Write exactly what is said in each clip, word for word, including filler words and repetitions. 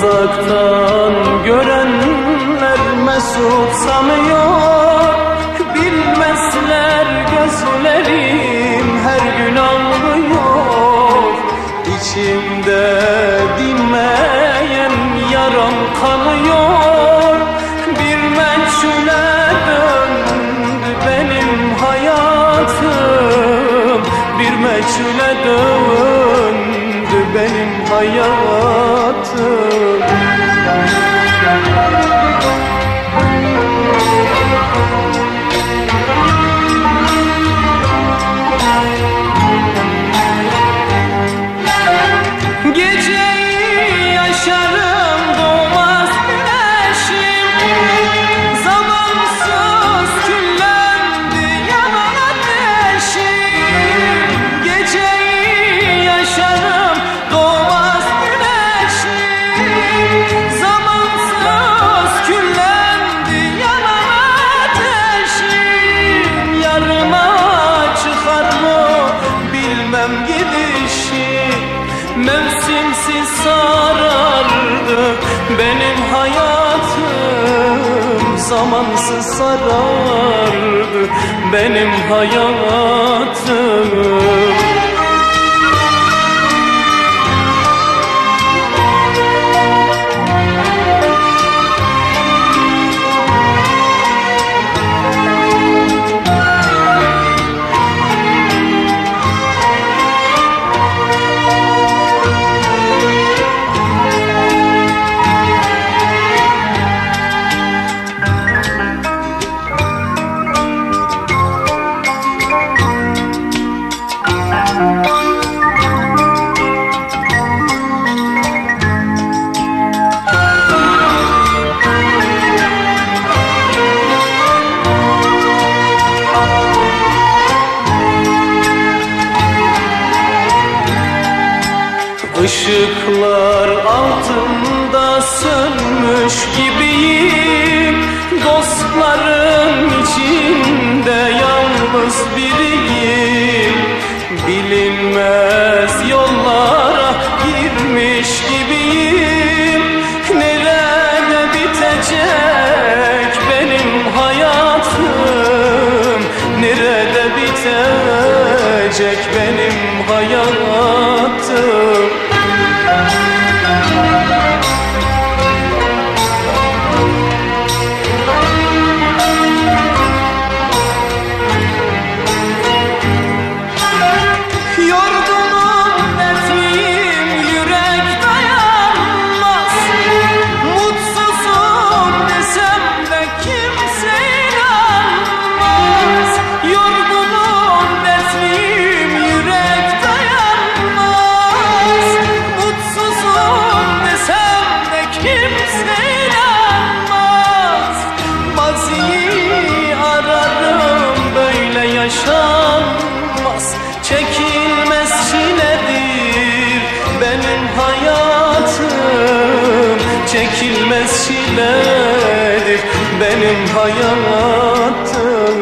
uzaktan görenler mesut sanıyor. Bilmezler gözlerim her gün ağlıyor. İçimde dinmeyen yaram kanıyor. Bir meçhule döndü benim hayatım. Bir meçhule döndü benim hayatım. Geceyi yaşarım doğmaz güneşim. Zamansız küllendi yanan ateşim. Geceyi yaşarım doğmaz güneşim. Zamansız küllendi yanan ateşim. Yarına çıkar mı bilmem gidişi. Mevsimsiz sarardı benim hayatım. Zamansız sarardı benim hayatım. Işıklar altında sönmüş gibiyim. Dostlarım içinde yalnız biriyim. Bilinmez yollara girmiş gibiyim. Nerede bitecek benim hayatım? Nerede bitecek benim hayatım? Yorgunum, dertliyim, yürek dayanmaz. Mutsuzum desem de kimse inanmaz. Yorgunum, dertliyim, yürek dayanmaz. Mutsuzum desem de kimse inanmaz. Maziyi ararım, böyle yaşanmaz. Çekilmez çiledir benim hayatım. Çekilmez çiledir benim hayatım.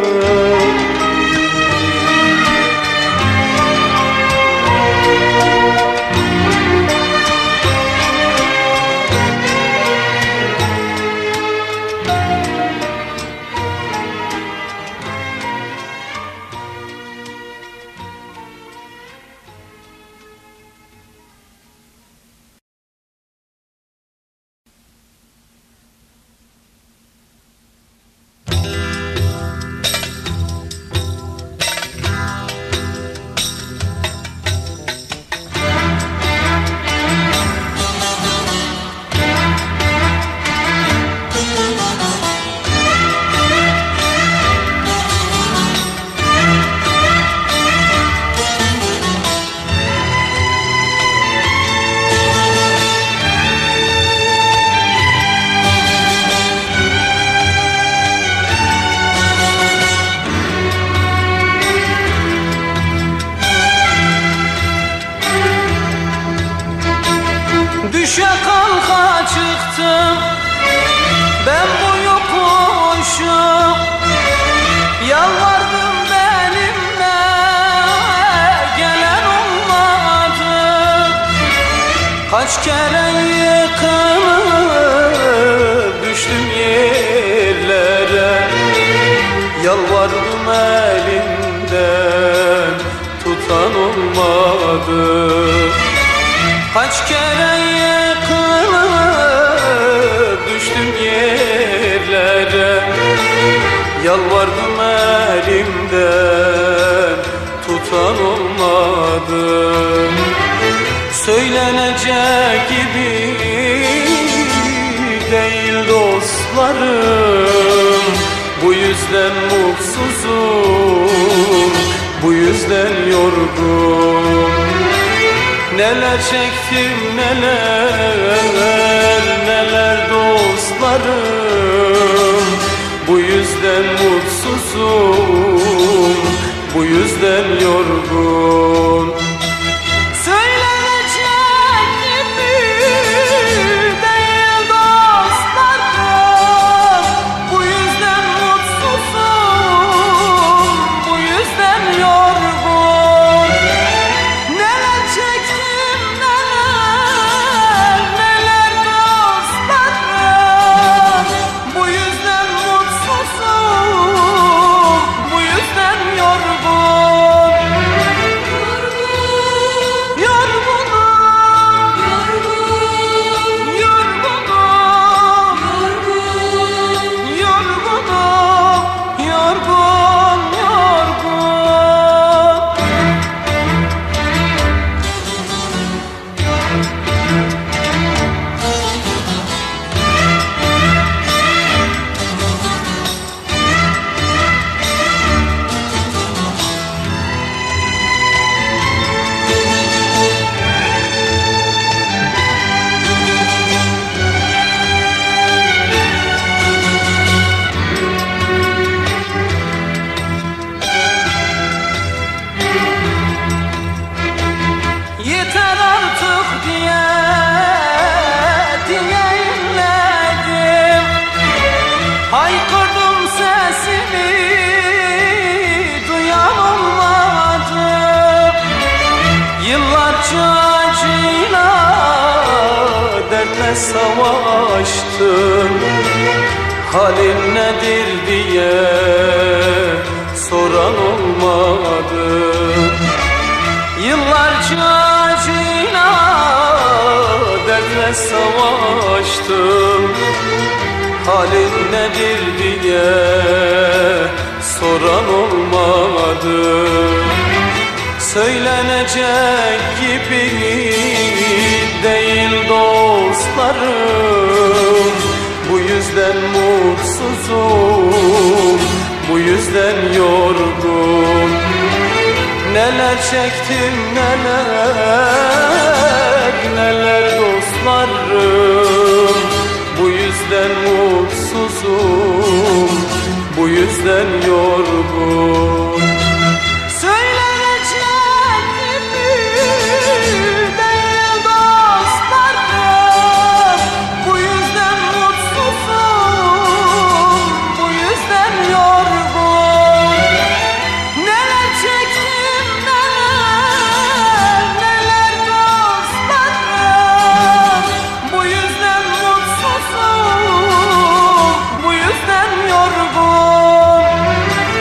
Düşe kalka çıktım ben bu yokuşu. Yalvardım benimle gelen olmadı. Kaç kere yıkıldım olmadı. Kaç kere yıkılıp düştüm yerlere, yalvardım elimden tutan olmadı. Söylenecek gibi değil dostlarım, bu yüzden mutsuzum, bu yüzden yorgun. Neler çektim neler, neler dostlarım, bu yüzden mutsuzum, bu yüzden yorgun. Söylenecek gibi değil dostlarım, bu yüzden mutsuzum, bu yüzden yorgun. Neler çektim neler, neler dostlarım, bu yüzden mutsuzum, bu yüzden yorgun. Yeter artık diye diye inledim, haykırdım sesimi duyan olmadı. Yıllarca acıyla dertle savaştım, halin nedir diye soran olmadı. Yıllarca acıyla dertle savaştım, halin nedir diye soran olmadı. Söylenecek gibi değil dostlarım, bu yüzden mutsuzum, bu yüzden yorgun. Neler çektim neler, neler dostlarım, bu yüzden mutsuzum, bu yüzden yorgun. Söylenecek gibi değil dostlarım, bu yüzden mutsuzum, bu yüzden yorgun. Neler çektim neler, neler dostlarım, bu yüzden mutsuzum, bu yüzden yorgun.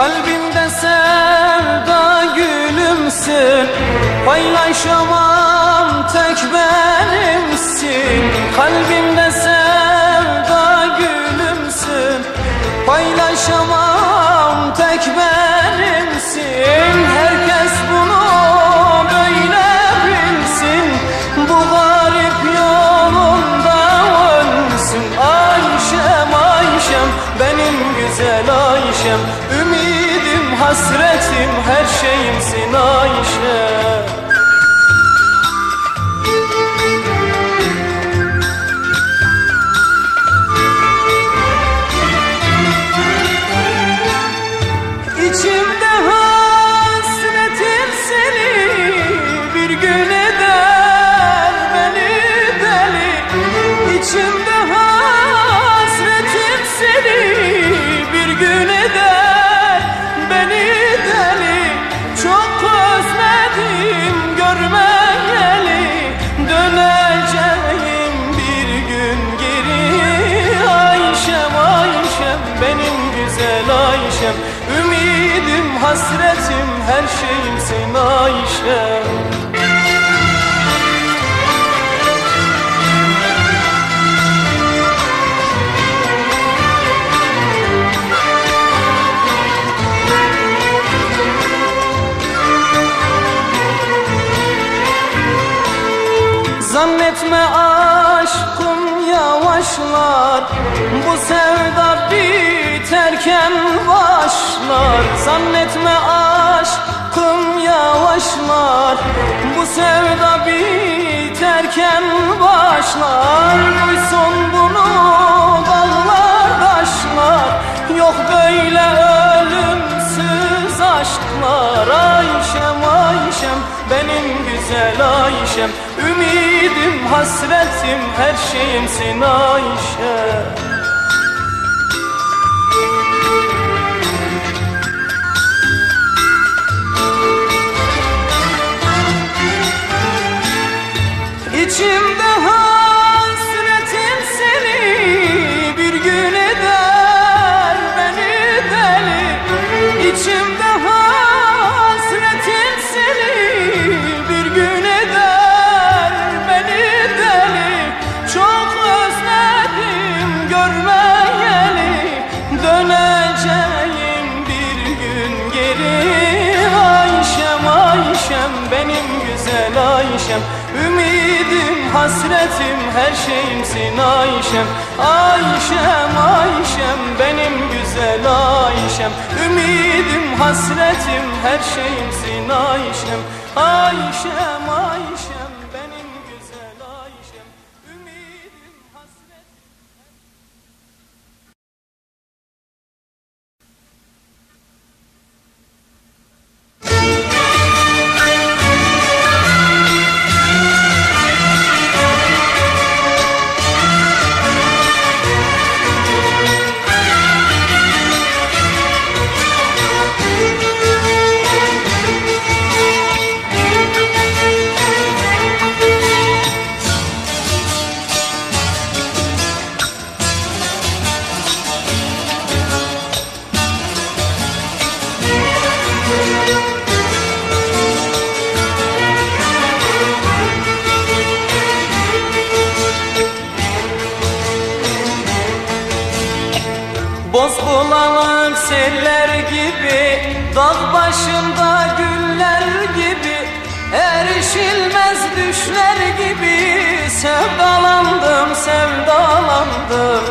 Kalbimde sevda gülümsün, paylaşamam tek benimsin. Kalbimde sevda gülümsün, paylaşamam tek benimsin. Herkes bunu böyle bilsin, bu garip yolunda ölsün. Ayşem, Ayşem, benim güzel Ayşem, ümidim, hasretim, her şeyimsin Ayşem. İçimde hasretim seni, bir gün eder beni deli. İçimde hasretim seni, bir gün eder beni deli. Çok özledim görmeyeli, döneceğim bir gün geri. Ayşem, Ayşem, benim güzel Ayşem, ümidim, hasretim, her şeyimsin Ayşem. Zannetme aşkım yavaşlar, bu sevda biterken başlar. Zannetme aşkım yavaşlar, bu sevda biterken başlar. Duysun bunu dağlar taşlar, yok böyle ölümsüz aşklar. Ayşem, Ayşem, benim güzel Ayşem, ümidim, hasretim, her şeyimsin Ayşem. İçimde hasretim seni, bir gün eder beni deli. İçimde hasretim seni, bir gün eder beni deli. Çok özledim görmeyeli, döneceğim bir gün geri. Ayşem, Ayşem, benim güzel Ayşem, ümidim, hasretim, her şeyimsin Ayşem. Ayşem, Ayşem, benim güzel Ayşem, ümidim, hasretim, her şeyimsin Ayşem. Ayşem, Ayşem, benim güzel Ayşem, ümidim, hasretim. Bozbulanık seller gibi, dağ başında güller gibi, erişilmez düşler gibi, sevdalandım, sevdalandım.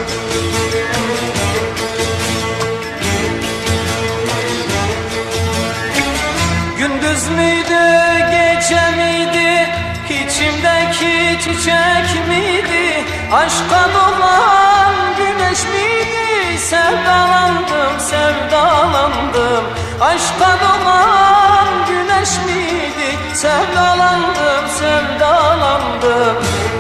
Gündüz müydü, gece miydi, içimdeki çiçek miydi, aşka dolan güneş miydi? Sevdalandım, sevdalandım, aşka dolan güneş miydi? Sevdalandım, sevdalandım.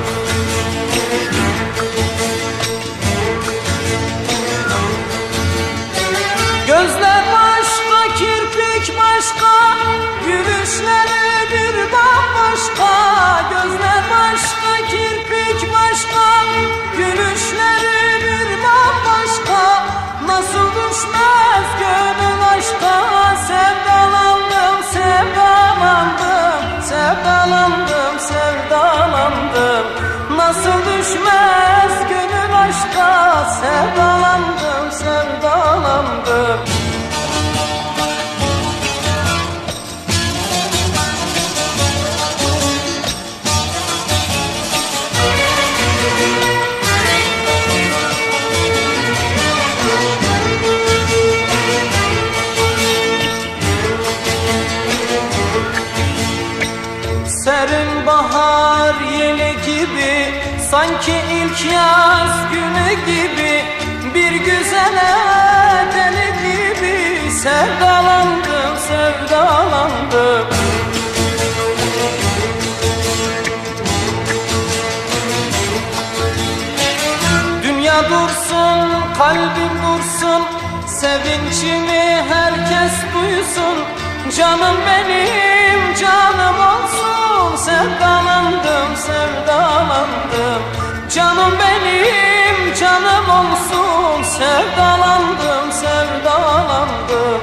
Gözler başka, kirpik başka, gülüşleri bir bambaşka. Gözler başka, kirpik başka, gülüşleri bir bambaşka. Nasıl düşmez gönül sevdalandım, sevdalandım. Serin bahar yeli gibi, sanki ilk yaz günü gibi, bir güzele deli gibi sevdalandım, sevdalandım. Dünya dursun, kalbim dursun, sevincimi herkes duysun. Canım benim, canım olsun, sevdalandım, sevdalandım. Canım benim, canım olsun, sevdalandım, sevdalandım.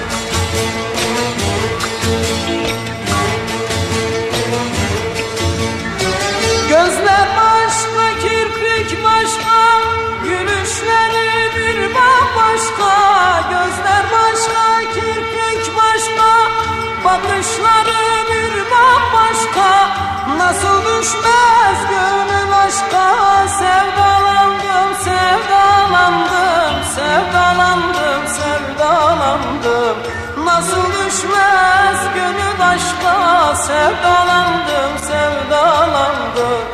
Gözler başka, kirpik başka, gülüşleri bir bambaşka. Gözler başka, kirpik başka, bakışları bir bambaşka. Nasıl düşmez gönül aşka, sevdalandım, sevdalandım, sevdalandım, sevdalandım. Nasıl düşmez gönül aşka, sevdalandım, sevdalandım.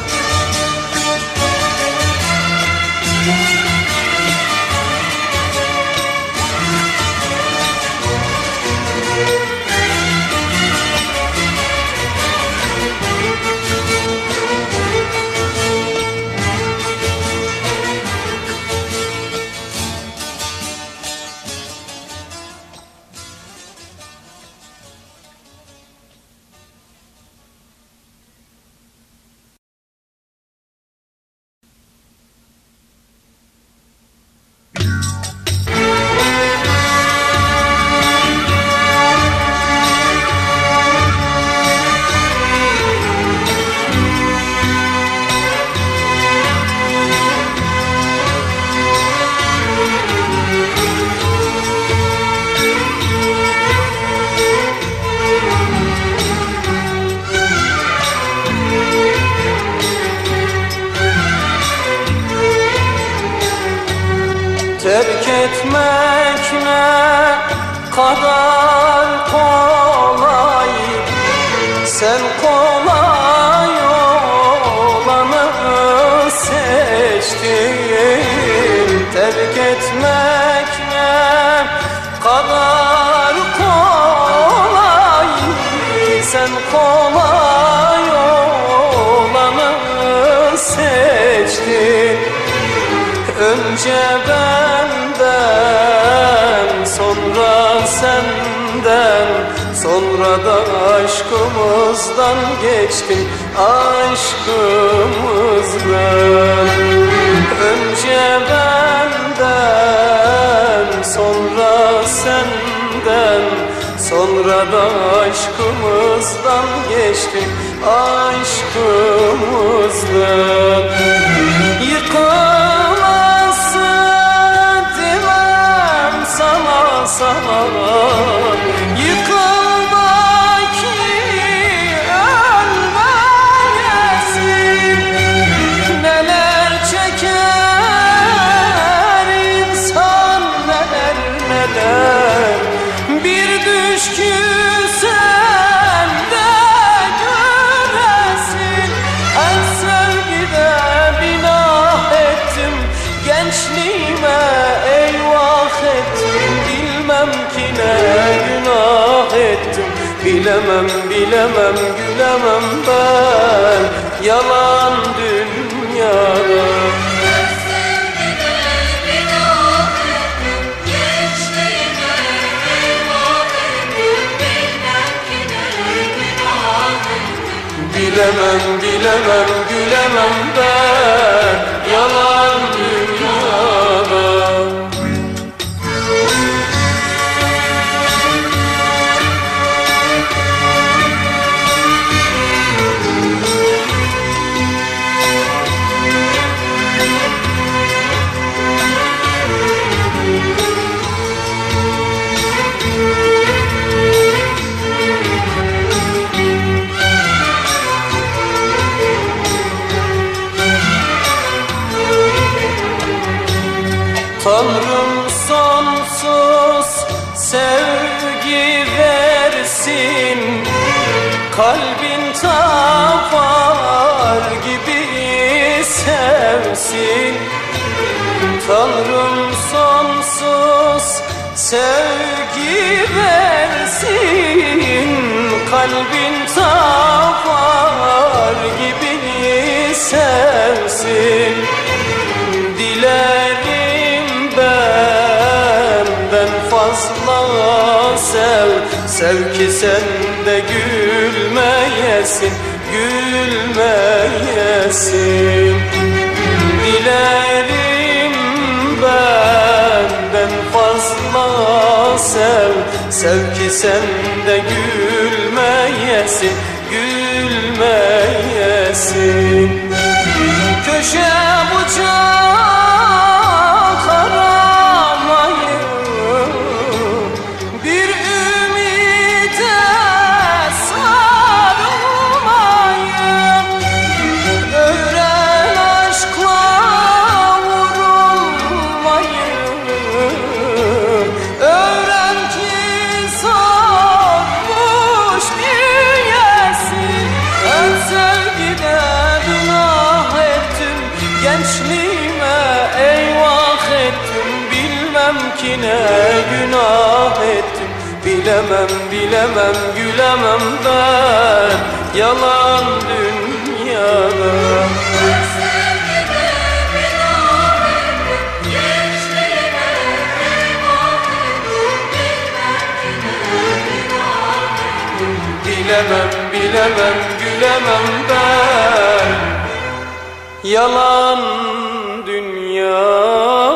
Terk etmek ne kadar kolay, sen kolay olanı seçtin. Terk etmek ne kadar kolay, sen kolay olanı seçtin. Önce benden, sonra senden, sonra da aşkımızdan geçtin, aşkımızdan. Önce benden, sonra senden, sonra da aşkımızdan geçtin, aşkımızdan. Yıkılması demem sana, sana. Yıkılma ki ölmeyesin. Neler çeker insan, neler neler. Bir düşkün sende göresin. Her sevgide binah ettim, gençliğime eyvah ettim. Bilmem ki ne günah ettim, bilemem bilemem gülemem ben yalan dünyada. Bilemem, bilemem, gülemem ben yalan dünyada. sonsuz sevgi versin, kalbin tapar gibi sevsin. Tanrım sonsuz sevgi versin, kalbin tapar gibi sevsin. Dilerim benden fazla sev, sev ki sen de gülmeyesin, gülmeyesin. Dilerim benden fazla sev, sev ki sen de gülmeyesin, gülmeyesin. Köşe bucak aramayın, bir ümide sarılmayın. Öğren aşkla vurulmayın, öğren ki zormuş büyüyesin. Ben sevgide günah ettim, gençliğime eyvah ettim. Bilmem ki ne günah ettim, bilemem bilemem gülemem ben yalan dünyada. Ben sevgide günah ettim, gençliğime eyvah ettim. Bilmem ki ne günah ettim. Bilemem bilemem gülemem ben yalan dünyada.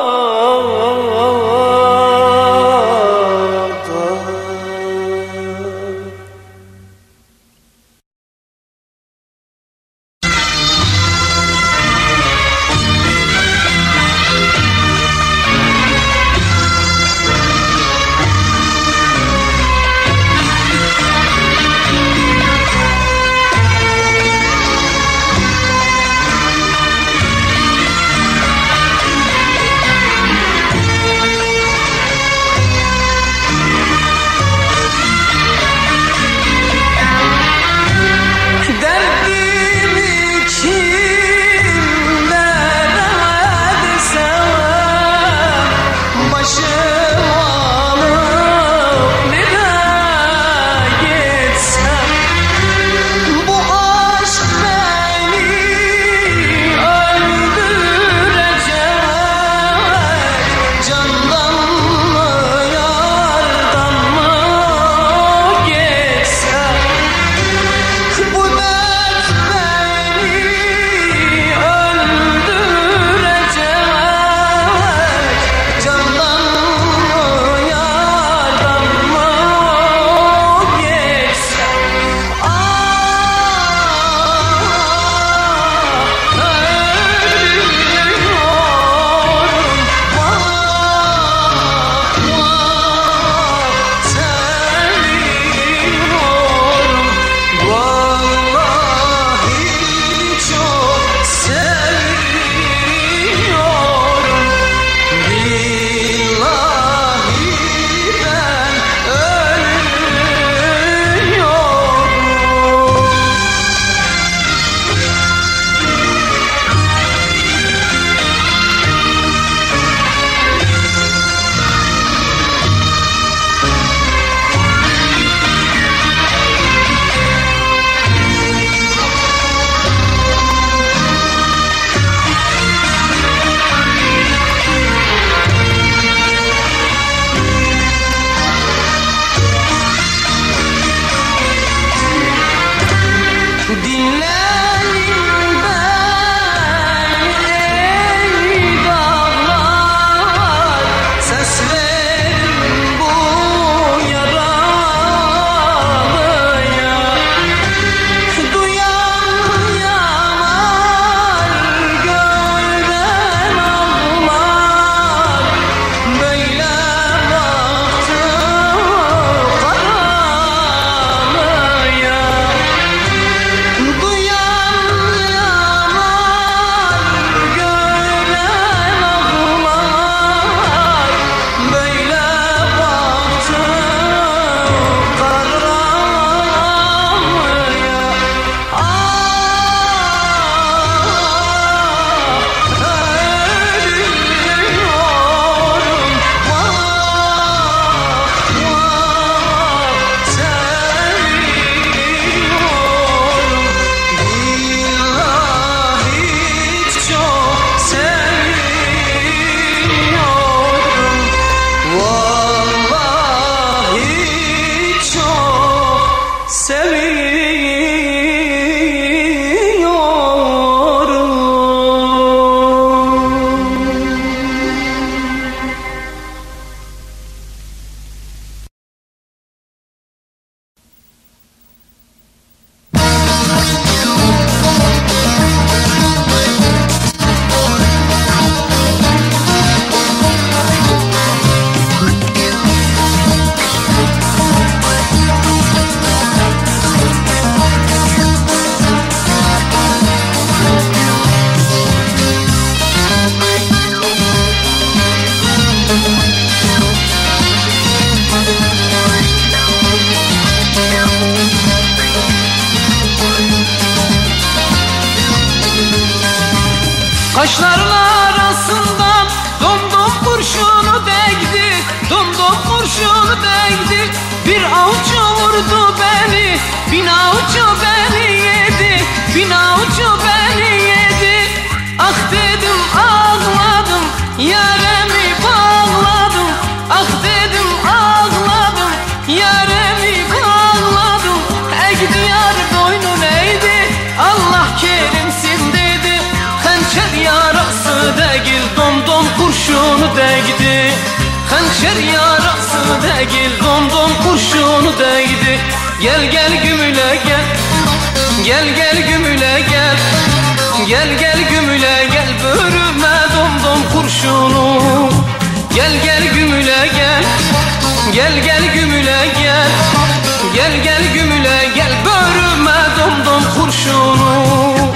Kaşların arasından domdom kurşunu değdi, domdom kurşunu değdi. Bir avucu vurdu beni, bin avucu beni yedi, bin avucu beni yedi. Ah dedim ağladım, yaremi bağladım. Ah dedim ağladım, yaremi bağladım. Ey diyar boynun eğdi, Allah kerimsin dedi. Hançer yarası değil, domdom kurşunu değdi. Hançer yarası değil, domdom kurşunu değdi. Gel gel gümüle gel, gel gel gümüle gel. Gel gel gümüle gel, börüme domdom kurşunu. Gel gel gümüle gel, gel gel gümüle gel. Gel gel gümüle gel, börüme domdom kurşunu.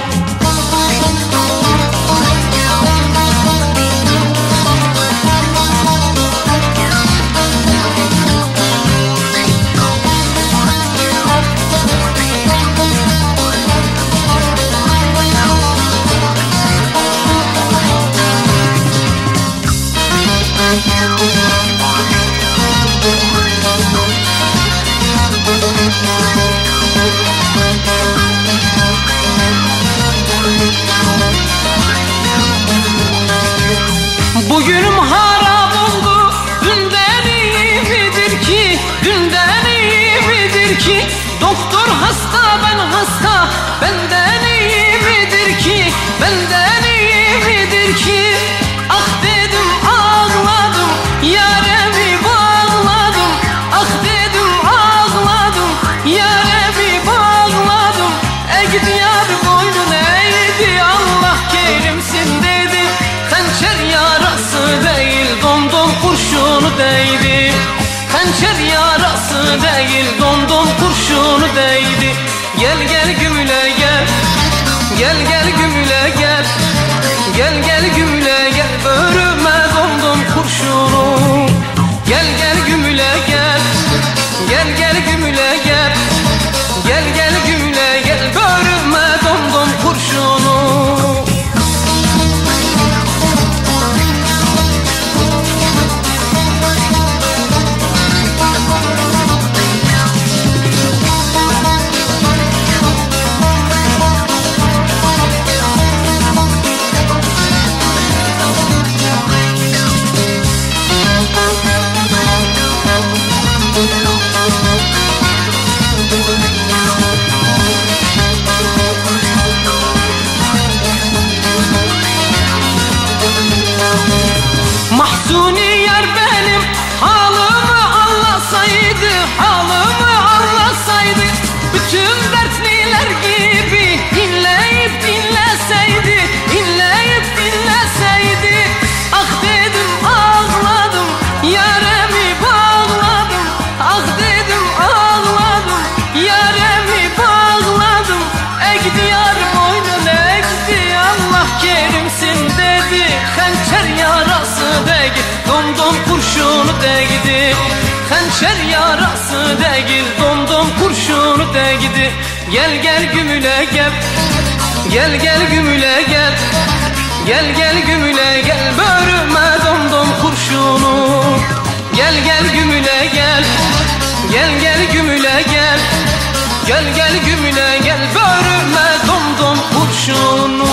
Bugünüm harap oldu, dünden iyi midir ki, dünden iyi midir ki? Doktor hasta, ben hasta, benden iyi midir ki, benden iyi midir ki? Ah dedim ağladım, yaremi bağladım. Ah dedim ağladım, yaremi bağladım. Ey diyar boynun eğdi, Allah kerimsin dedi. Hançer yarası değil, domdom kurşunu değdi. Hançer yarası değil, domdom kurşunu değdi. Gel gel gümüle gel, gel gel gümüle gel. Gel gel gümüle gel, börüme domdom kurşunu. Gel gel gümüle gel, gel gel gümüle gel. Gel gel gümüle gel, börüme domdom kurşunu. Mahzuni yar benim halımı anlasaydı, halımı anlasaydı, bütün dertliler gibi inleyip dinleseydi, inleyip dinleseydi. Ah dedim ağladım, yaremi bağladım. Ah dedim ağladım, yaremi bağladım. Ey diyar boynun eğdi, Allah kerimsin dedi. Hançer yarası değil, domdom kurşunu değdi. Hançer yarası değil, domdom kurşunu değdi. Gel gel gümüle gel, gel gel gümüle gel. Gel gel gümüle gel, börüme domdom kurşunu. Gel gel gümüle gel, gel gel gümüle gel. Gel gel gümüle gel, börüme domdom kurşunu.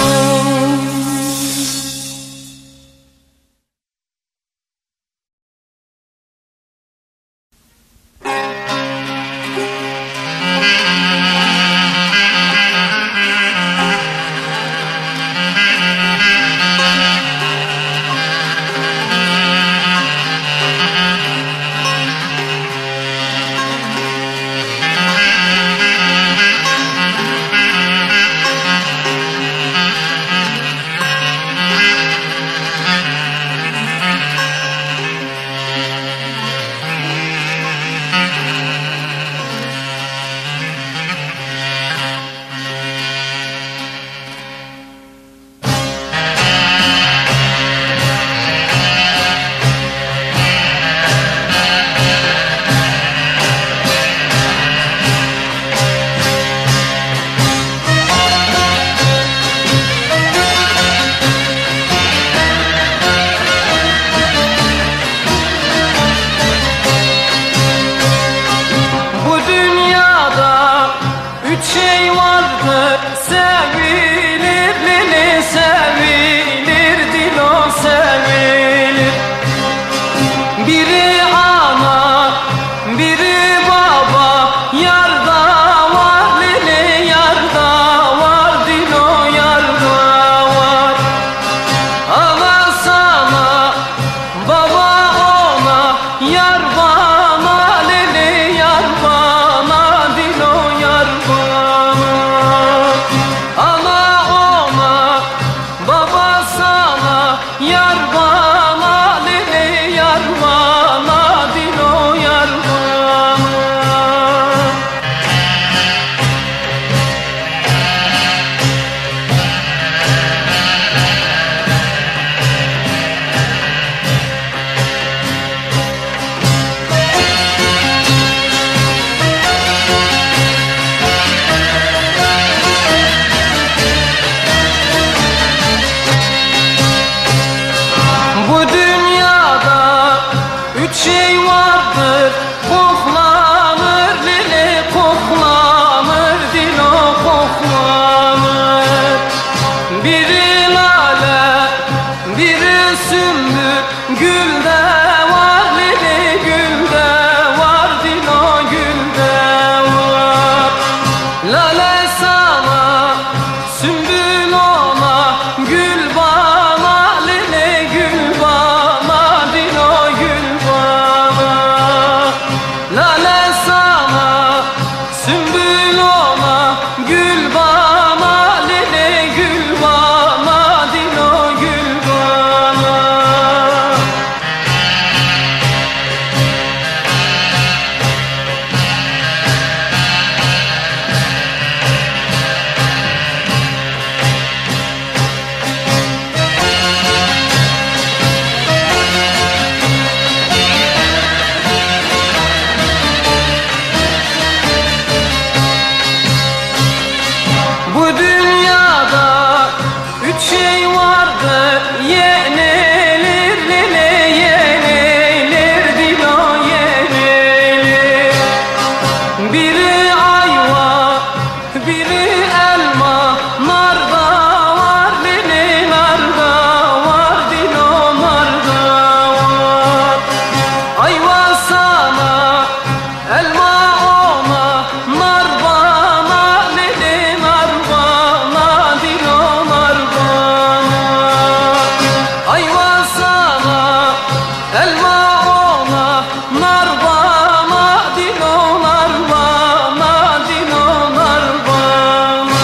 Biri ana, biri baba, yarda var lili, yarda var dilo, yarda var. Ana sana, baba ona, yar bana lili, yar bana dilo, yar bana. Ana ona, baba sana, yar bana lili, yar bana dilo, yar bana. Bu dünyada üç şey vardır, koklanır lili, koklanır dilo, koklanır. Biri lale, biri sümbül, gülde var lili, gülde var dilo, gülde var. Lale sana, sümbül ona, gül bana lili, gül bana dilo, gül bana. Lale sana, sümbül ona, gül bana lili, gül bana dilo, gül bana. Bu dünyada üç şey vardır, yenilir lili, yenilir dilo, yenilir. Biri ayva, biri elma, narda var lili, narda var dilo, narda var. Ayva sana, elma ona, nar bana lili, nar bana dilo, nar bana. Ayva sana, elma ona, nar bana dilo, nar bana dilo, nar bana.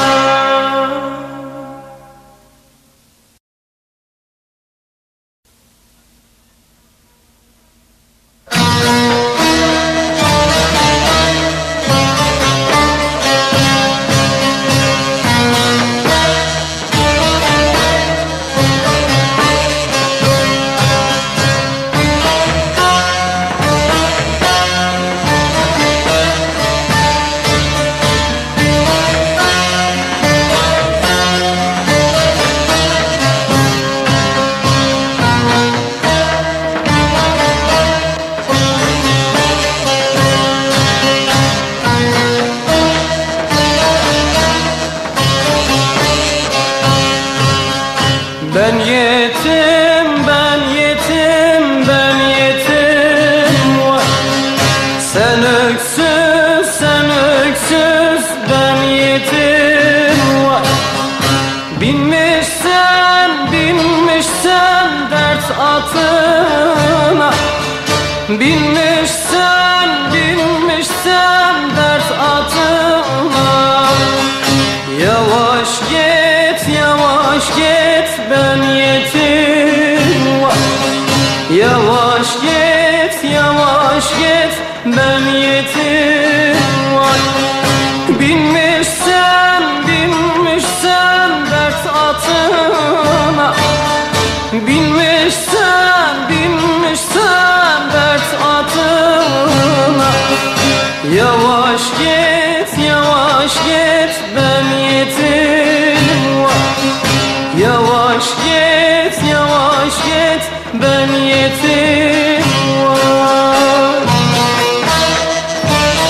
Ben yetim, ben yetim, ben yetim var. Sen öksüz, sen öksüz, ben yetim var. Binmişsen, binmişsen dert atına, binmişsen, binmişsen dert atına. Yavaş git, yavaş git, ben yetim var. Yavaş git, yavaş git, ben yetim var. Binmişsen, binmişsen dert atına, binmişsen, binmişsen dert atına. Yavaş git, yavaş git, ben yetim var. Yavaş git, yavaş git, ben yetim var.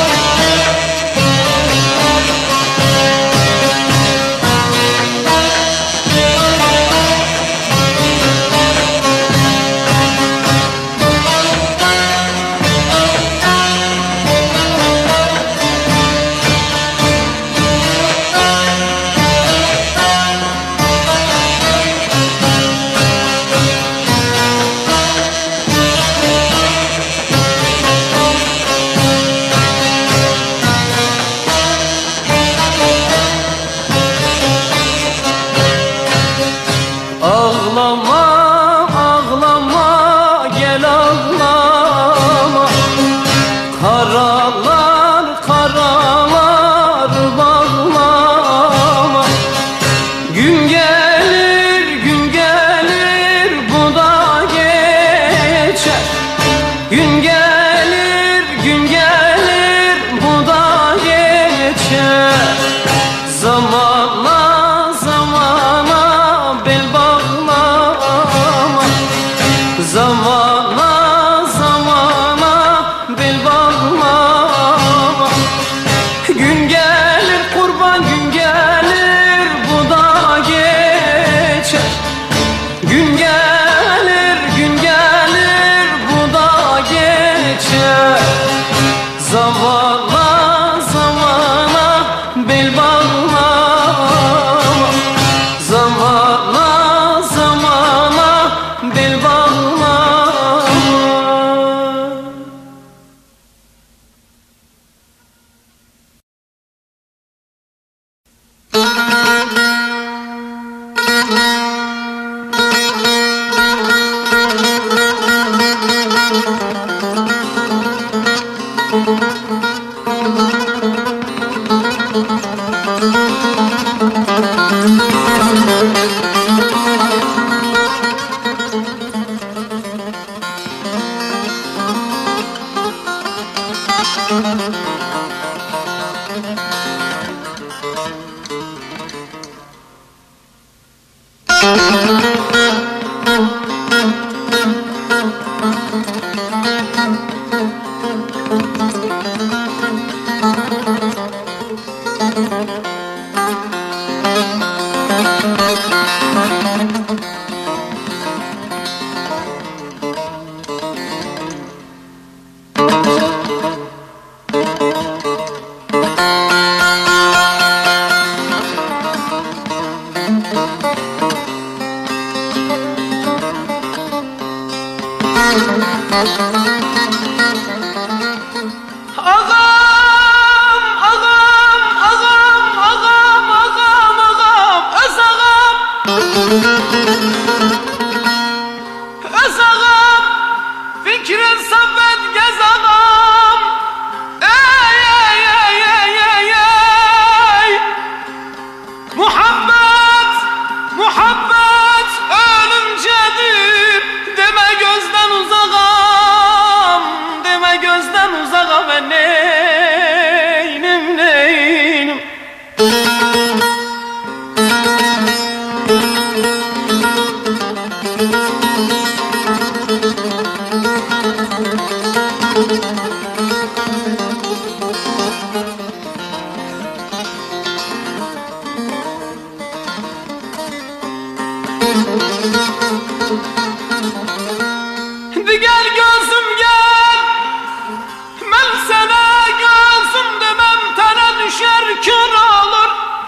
Gel gözüm gel, ben sana gözüm demem, tana düşer kör olur.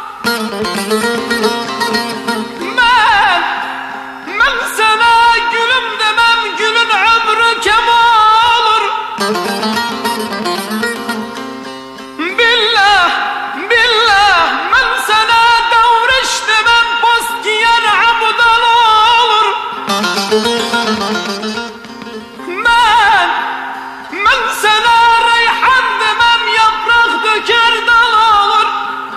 Ben, ben sana gülüm demem, gülün ömrü kem olur. Billah, billah, ben sana davreş demem, post giyer abdal olur. Ben, ben sana reyhan demem, yaprak döker dal olur.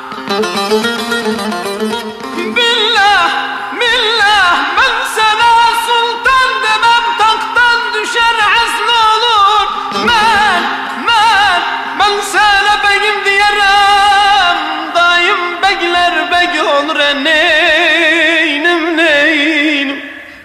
Billah, billah, ben sana sultan demem, tahttan düşer azl olur. Ben, ben, ben sana beyim diyerim, daim bekler bek olur. Neynim, neynim.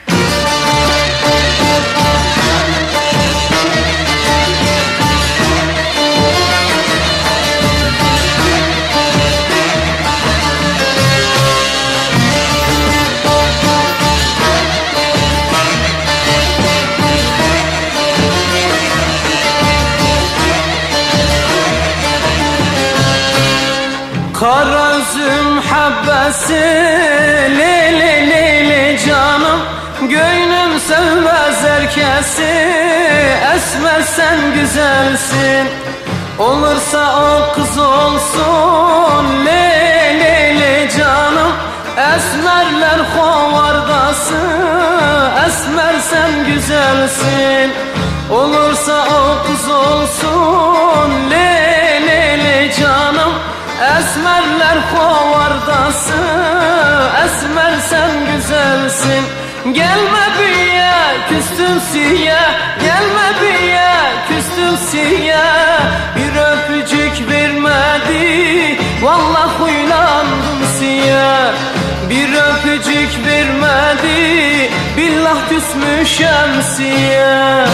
Kara üzüm habbesi, leyli leyli canım, gönlüm sevmez herkesi, esmer sen güzelsin. Olursa o kız olsun, leyli leyli canım, esmerler hovardası, esmer sen güzelsin. Olursa o kız olsun, leyli leyli canım, esmerler kovardası, esmer sen güzelsin. Gelme büyüye, küstüm siye, gelme büyüye, küstüm siye. Bir öpücük vermedi, vallahi huylandım siye. Bir öpücük vermedi, billah küsmüşem siye.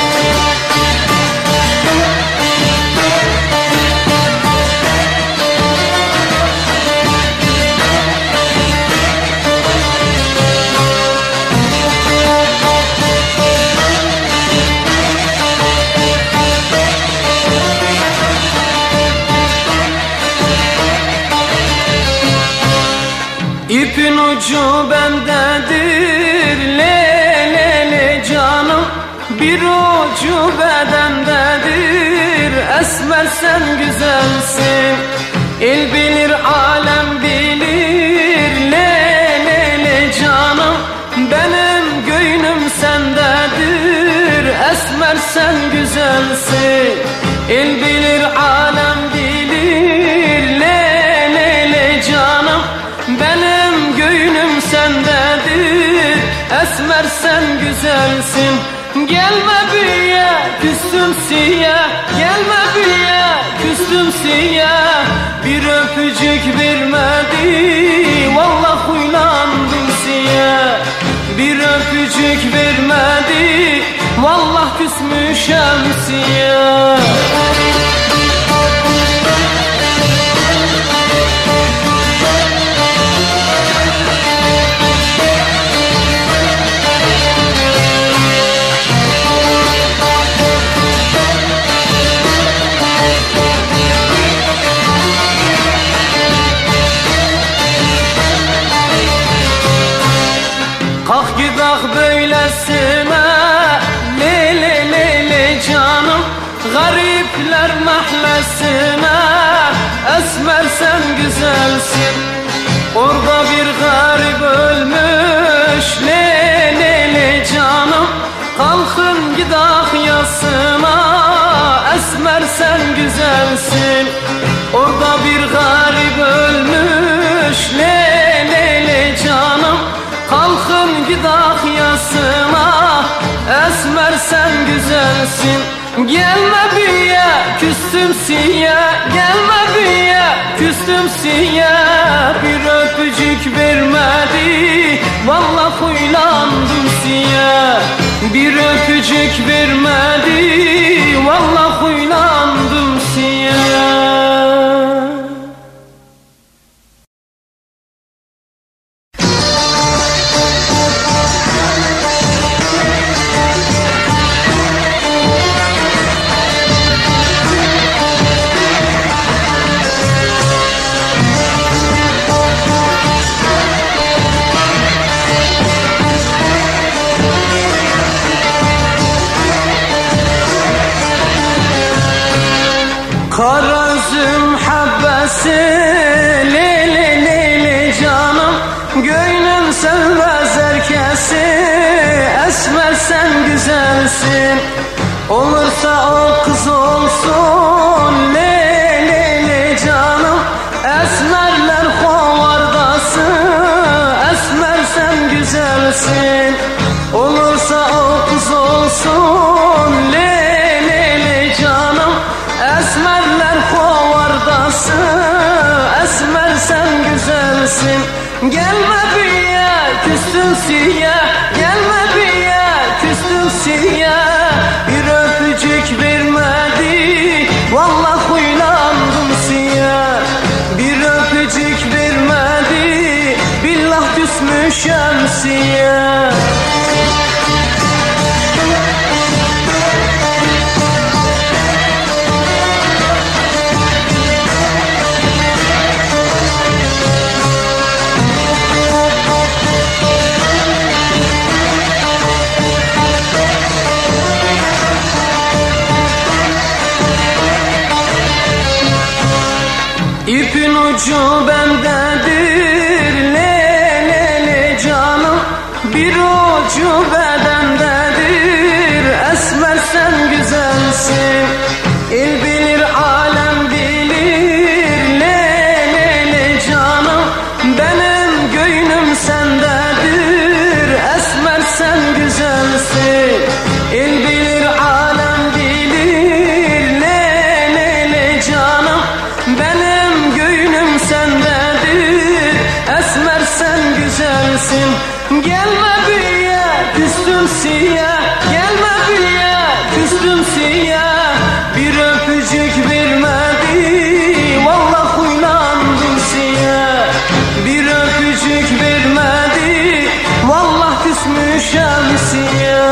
İpin ucu bendedir, le le le canım, bir ucu bedendedir, esmer sen güzelsin. El bilir alem bilir, le le le canım, benim gönlüm sendedir, esmer sen güzelsin. El bilir alem bilir, le le le canım, benim gönlüm sendedir, esmer sen güzelsin. Gelme büyüye, küstüm siye, gelme büyüye, küstüm siye. Bir öpücük vermedi, vallahi huylandım siye. Bir öpücük vermedi, vallah küsmüşem siye. Kalk gidak böylesine, le le le le canım, garipler mahllesine. Esmer sen güzelsin, orada bir garip ölmüş, le le le canım. Kalkın gidak yasına, esmer sen güzelsin, orada bir garip ölmüş, le le le canım. Kalkın gidak yasına, esmer sen güzelsin. Gelme büyüye, küstüm siye, gelme büyüye, küstüm siye. Bir öpücük vermedi, vallahi huylandım siye. Bir öpücük vermedi, vallahi huylandım siye. Kara üzüm habbesi, le le le le canım, gönlüm sevmez herkesi. Esmer sen güzelsin, olursa o kız olsun, le le le canım. Esmerler hovardası, esmer sen güzelsin, olursa o kız olsun, le le le canım. Esmerler kovardası, esmer sen güzelsin. Gelme büyüye, küstüm siye, gelme büyüye, küstüm siye. Bir öpücük vermedi, vallahi huylandım siye. Bir öpücük vermedi, billah küsmüşem siye. İpin ucu bendedir, le le le canım. Bir ucu bedendedir, esmer sen güzelsin. El bilir alem bilir, le le le canım. Benim gönlüm sendedir, esmer sen güzelsin. El bilir alem bilir, le le le canım. Benim gönlüm sendedir, esmer sen güzelsin. Gelme büyüye, küstüm siye, gelme büyüye, küstüm siye. Bir öpücük vermedi, vallahi huylandım siye. Bir öpücük vermedi, vallahi küsmüşem siye.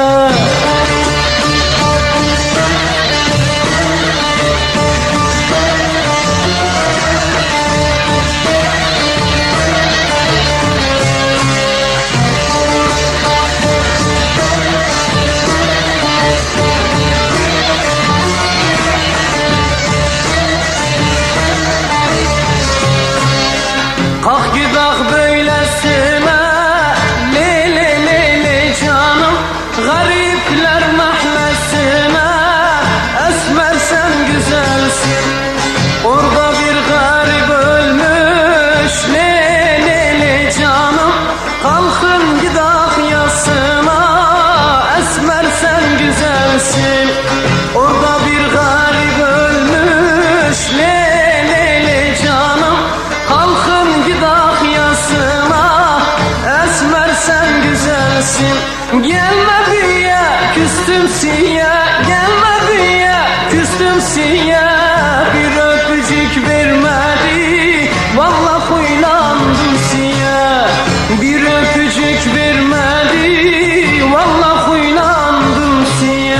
siye, bir öpücük vermedi, vallahi huylandım siye. Bir öpücük vermedi, vallahi huylandım siye.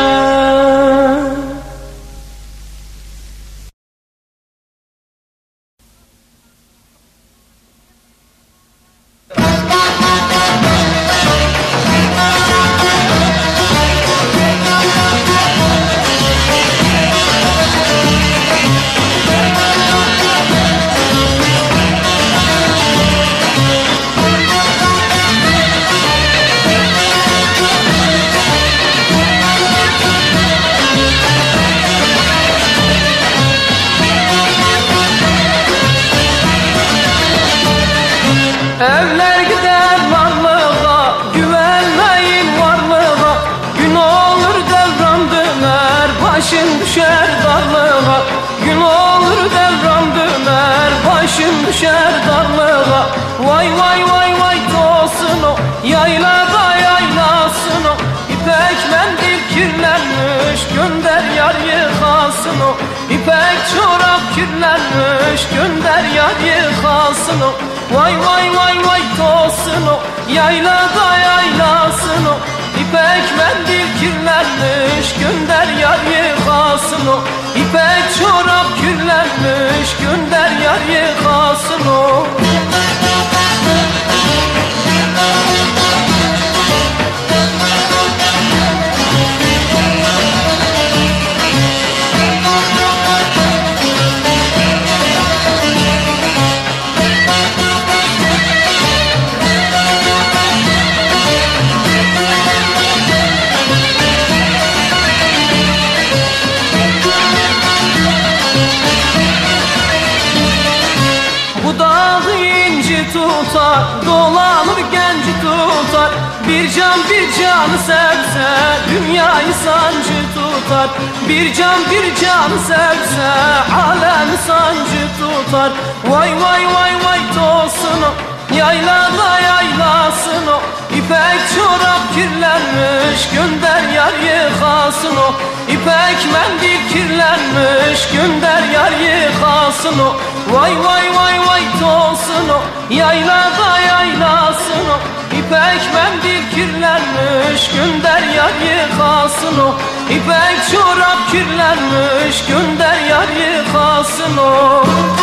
Evler gider varlığa, güvenmeyin varlığa. Gün olur devran döner, başın düşer darlığa. Gün olur devran döner, başın düşer darlığa. Vay vay vay vay tosun o, yaylada yaylasın o. İpek mendil kirlenmiş, gönder yar yıkasın o. İpek çorap kirlenmiş, gönder yar yıkasın o. Vay vay vay vay tosun o, yaylada yaylasın o. İpek mendil kirlenmiş, gönder yar yıkasın o. İpek çorap kirlenmiş, gönder yar yıkasın o. Tutar, dolanır genci tutar. Bir can bir canı sevse, dünyayı sancı tutar. Bir can bir canı sevse, alemi sancı tutar. Vay vay vay vay tosun o, yaylada yaylasın o. İpek çorap kirlenmiş, gönder yar yıkasın o. İpek mendil kirlenmiş, gönder yar yıkasın o. Vay vay vay vay tosun o, yaylada yaylasın o. İpek mendil kirlenmiş, gönder yar yıkasın o. İpek çorap kirlenmiş, gönder yar yıkasın o.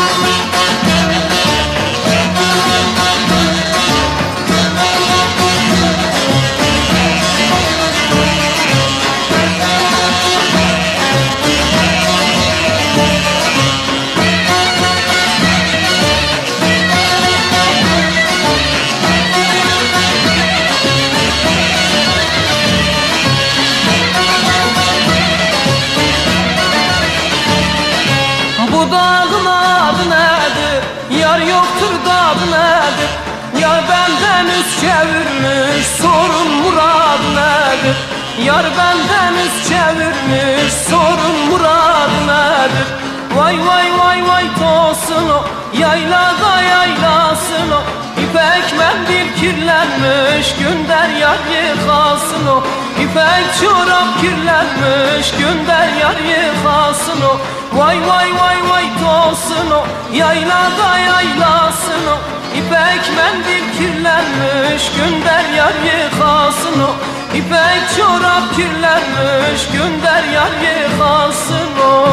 Bu dağın adı nedir? Yar yoktur dadı nedir? Yar benden üst çevirmiş, sorun muradı nedir? Yar benden üst çevirmiş, sorun muradı nedir? Vay vay vay vay tosun o, yaylada yaylasın o. İpek mendil kirlenmiş, gönder yar yıkasın o. İpek çorap kirlenmiş, gönder yar yıkasın o. Vay vay vay vay tosun o, yaylada yaylasın o. İpek mendil kirlenmiş, gönder yar yıkasın o. İpek çorap kirlenmiş, gönder yar yıkasın o.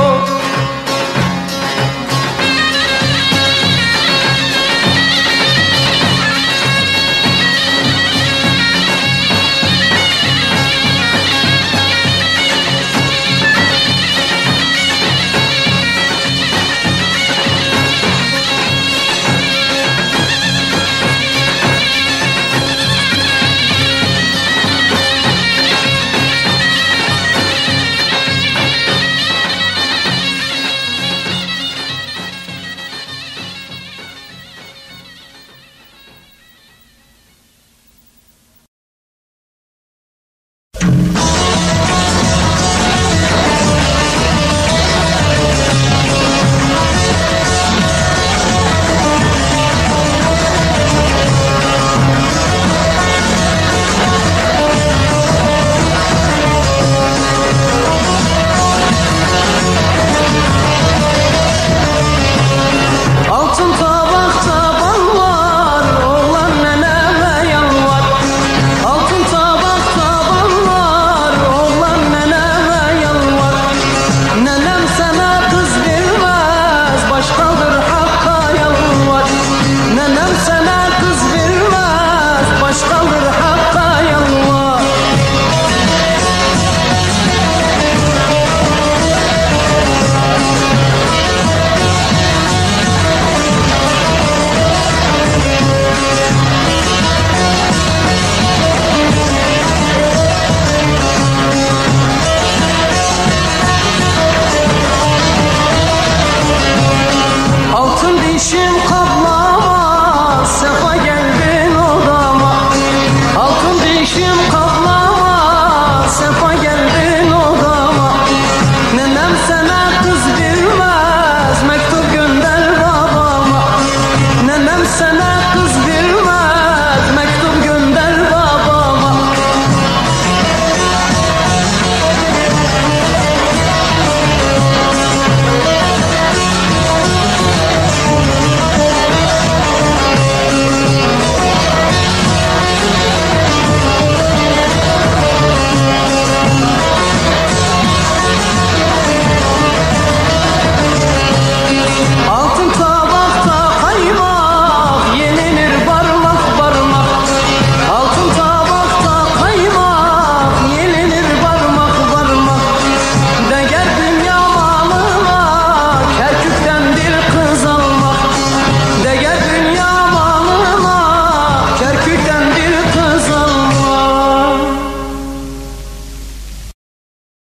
işim kap